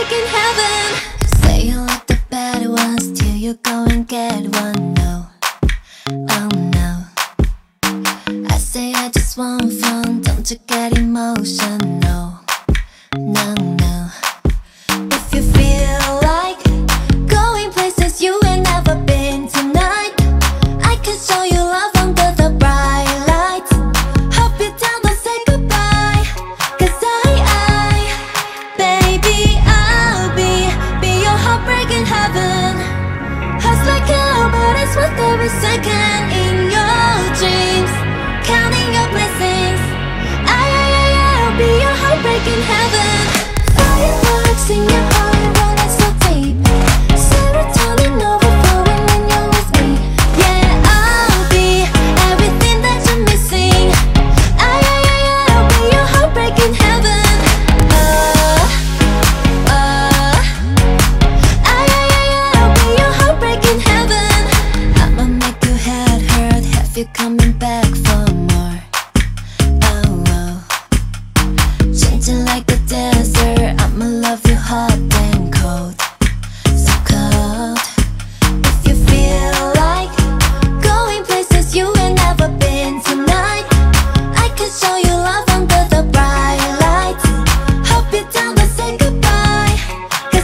heartbreaking heaven. Say you like the bad ones till you go and get one. No, oh no. I say I just want fun, don't you get emotional? No, no. If you feel like going places you ain't never been tonight, I can show you love under the bright lights. Hope you down, don't say goodbye. Cause baby, I'll be your heartbreaking heaven. Hearts like hell, but it's worth every second in your dreams, counting your blessings. I'll be your heartbreaking heaven. Fireworks in your heart running so deep, serotonin overflowing when you're with me. Yeah, I'll be everything that you're missing. I'll be your heartbreaking heaven. I'll be your heartbreaking heaven. I'ma make your head hurt, have you coming back for more? Oh, oh. Changing like a desert, I'ma love you hot and cold, so cold. If you feel like going places you ain't never been tonight, I can show you love under the bright lights. Hope you down, don't say goodbye. Cause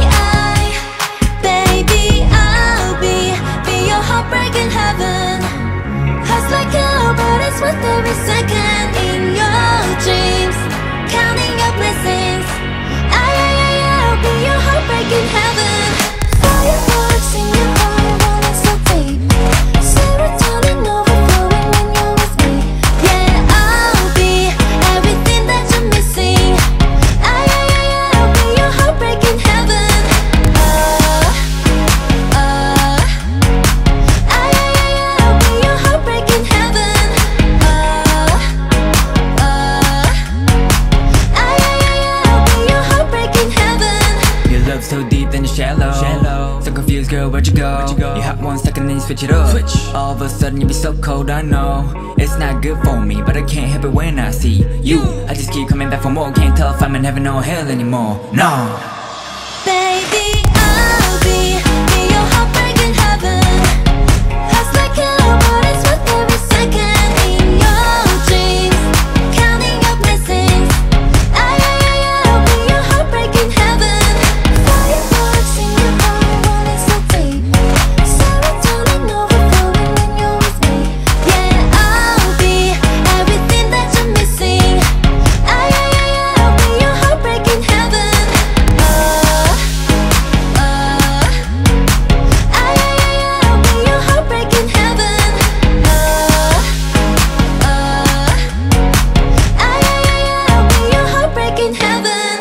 baby, I'll be your heartbreaking heaven. Hearts like hell, but it's worth every second in your dreams, counting your blessings. I'll be your heartbreaking heaven. Fireworks in your heart running so deep, serotonin overflowing when you're with me. Yeah, I'll be everything that you're missing. I'll be your heartbreaking heaven. I'll be your heartbreaking heaven. I'll be your heartbreaking heaven. Your love so deep then it's shallow. So confused, girl, where'd you go? You hot 1 second then you switch it up. All of a sudden you be so cold, I know it's not good for me, but I can't help it when I see you. I just keep coming back for more, can't tell if I'm in heaven or hell anymore. No. Baby, I'll be your heartbreaking heaven. Hearts like hell, but it's worth every second in your dreams, counting your blessings. I'll be your heartbreaking heaven. Fireworks in your heart running so deep, serotonin overflowing when you're with me. Yeah, I'll be everything that you're missing. I'll be your heartbreaking heaven. I'll be your heartbreaking heaven. I'll be your heartbreaking heaven.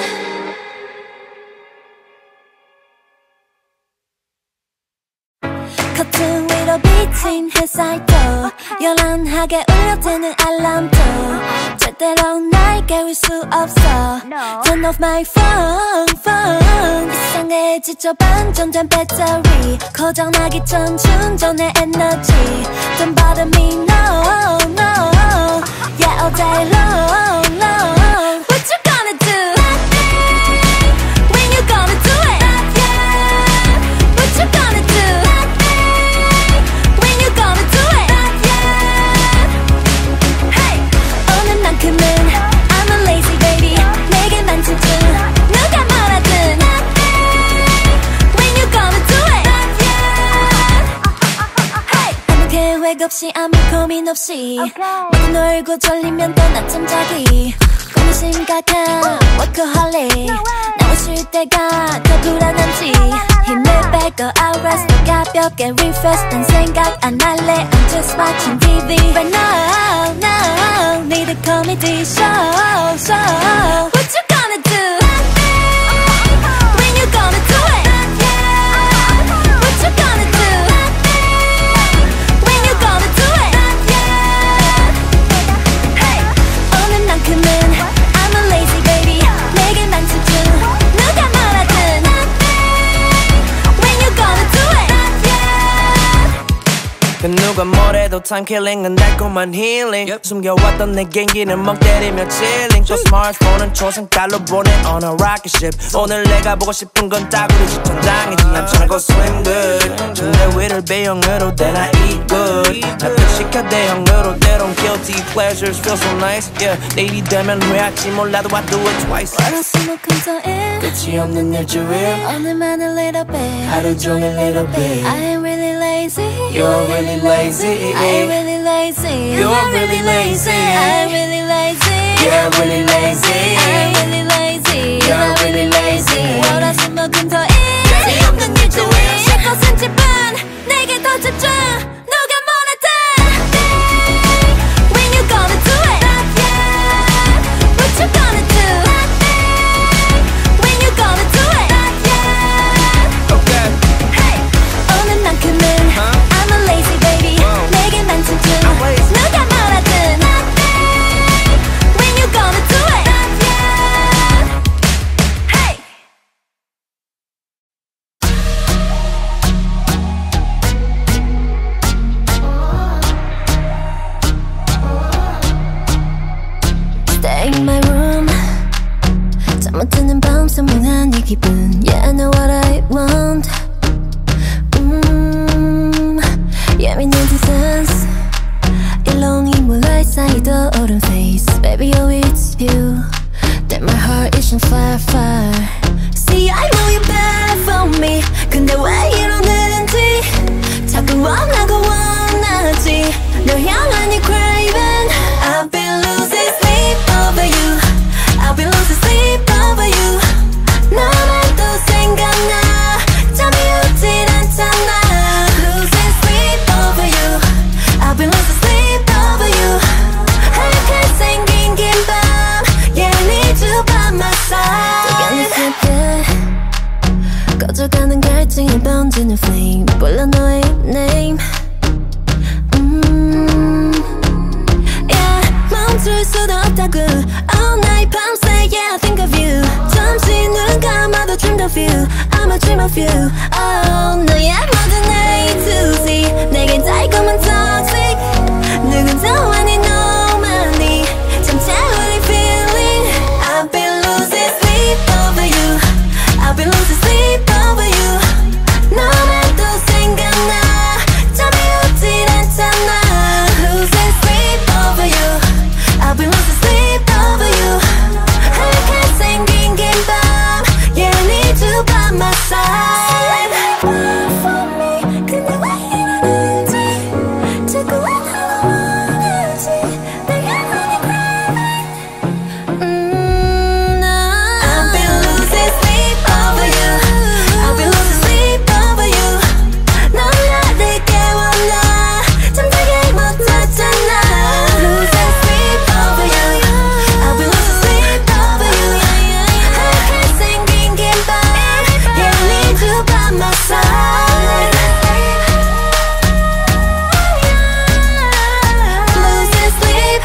커튼 위로 비친 햇살도 요란하게 울려대는 알람도 절대로 날 깨울 수 없어. Turn off my phone. 이상해 지쳐 반전된 배터리 고장나기 전 충전의 에너지. Don't bother me, no, no. Yeah, all day long. What you gonna do? Nothing. When you gonna do it? Not yet. What you gonna do? Nothing. When you gonna do it? Not yet. Hey, 오늘만큼은 I'm a lazy baby. 내게만 집중. 누가 뭐라든. Nothing. When you gonna do it? Not yet. Hey, 아무 계획 없이 아무 고민 없이 모두 놀고 졸리면 또 낮잠 자기. 꿈을 심각한 workaholic. 나와 쉴 때가 더 불안한지 힘을 빼고 I'll rest 더 가볍게 refresh 딴 생각 안 할래. I'm just watching TV right now. Need a comedy show. What you gonna do? Nothing. When you gonna do it? Not yet. What you gonna do? Nothing. When you gonna do it? Not yet. Hey, 오늘만큼은 I'm a lazy baby. 내게만 집중. 누가 뭐라든. Nothing. When you gonna do it? Not yet. 그 누가 뭐래도 그래도 time killing은 달콤한 healing 숨겨왔던 내 개인기는 멍 때리며 chilling 또 스마트폰은 초승달로 보내 on a rocket ship 오늘 내가 보고 싶은 건 따구리지 천장이지 I'm tryna go swim good 침대 위를 B형으로 then I eat good 납득시켜 대형으로 때론 guilty pleasures feel so nice yeah 내일이 되면 후회할지 몰라도 I do it twice 월화수목금 토일 끝이 없는 일주일 오늘만 a little bit 하루 종일 little bit I ain't really lazy You're really lazy I ain't really lazy You're really lazy I'm really lazy You're really lazy I'm really lazy You're really lazy 월화수목금 토일 끝이 없는 일주일 10%뿐 내게 더 집중 누가 뭐라든 When you gonna do it What you gonna do When you gonna do it Okay Hey 오늘만큼은 I'm a lazy baby 내게만 집중 누가 뭐라든 When you gonna do it Hey Stay in my room 잠 못 드는 밤 선명한 이 기분 Yeah I know what I want 예민한 두 sense 일렁이 몰라의 사이 떠오른 face Baby oh it's you That my heart is on fire fire See I know you're bad for me 근데 왜 이러는지 자꾸 원하고 원하지 널 향한 이 craving I've been losing sleep over you I've been losing sleep over you 너만 또 생각나 잠이 오질 않잖아 Losing sleep over you I've been losing sleep over you 하얗게 생긴 긴 밤 Yeah I need you by my side 두견이 슬게 꺼져가는 갈증이 번지는 flame 불러 너의 name Yeah 멈출 수도 없다고 All night 밤새 Yeah I think of you 잠시 눈 감아도 dream of you I'm a dream of you Oh 너의 모든 A to Z 내겐 달콤한 toxic 누군도 아닌 너만이 참 재울린 feeling I've been losing sleep over you I've been losing sleep over you 너만 또 생각나 잠이 오질 않잖아 Losing sleep over you I've been losing sleep over you 하얗게 생긴 긴 밤 Yeah I need you by my side for me 근데 왜 이러는지 자꾸 왜 나를 원하지 내게 많이 craving I've been losing sleep over you I've been losing sleep over you 넌 나를 깨워놔 잠들게 못하잖아 Losing sleep over you I've been losing sleep over you 하얗게 생긴 긴 밤 Yeah I need you by my side Losing sleep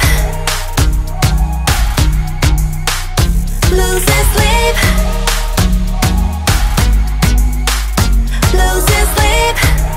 Losing sleep Losing sleep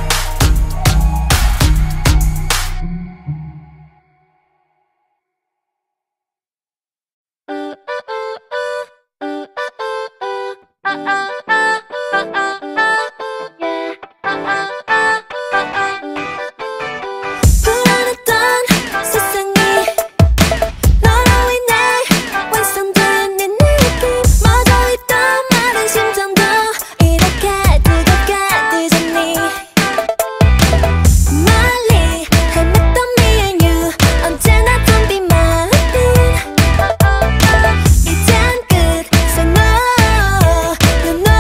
불안했던 세상이 너로 인해 완성된 네 느낌 멎어있던 마른 심장도 이렇게 뜨겁게 뜨졌니 멀리 헤맸던 me and you 언제나 don't be mine 이젠 끝에 no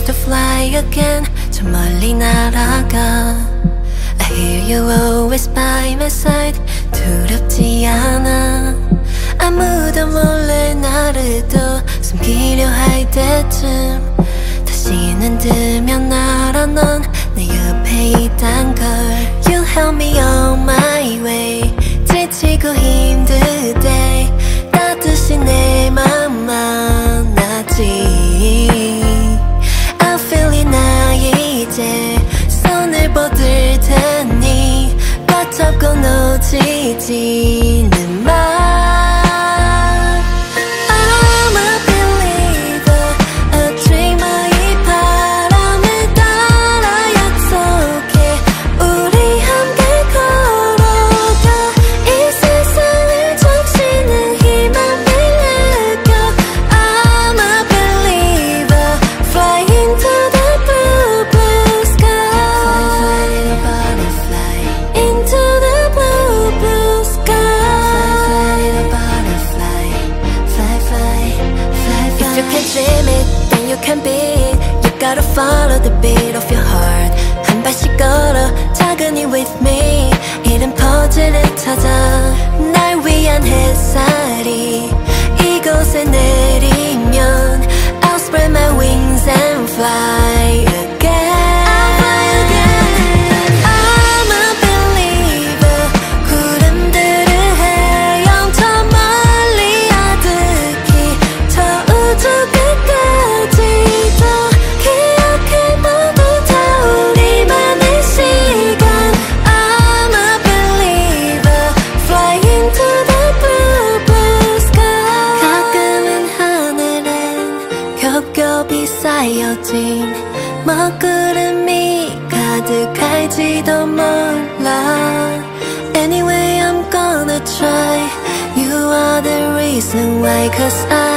to fly again 저 멀리 날아가 I hear you always by my side 두렵지 않아 아무도 몰래 나를 또 숨기려 할 때쯤 다시는 들면 알아 넌 내 옆에 있단 걸 You help me on my way 지치고 힘들 때 따뜻이 내 맘 만나지 I feel it 나 이제 손을 뻗을 테니 붙잡고 놓치지는 마 Gotta follow the beat of your heart 한 발씩 걸어 작은이 with me 이른 퍼즐을 찾아 날 위한 햇살이 이곳에 내리면 I'll spread my wings and fly again I'm a believer 구름들을 헤엄쳐 멀리 아득히 저 우주 끝까지 쌓여진 먹구름이 가득할지도 몰라 Anyway I'm gonna try You are the reason why Cause I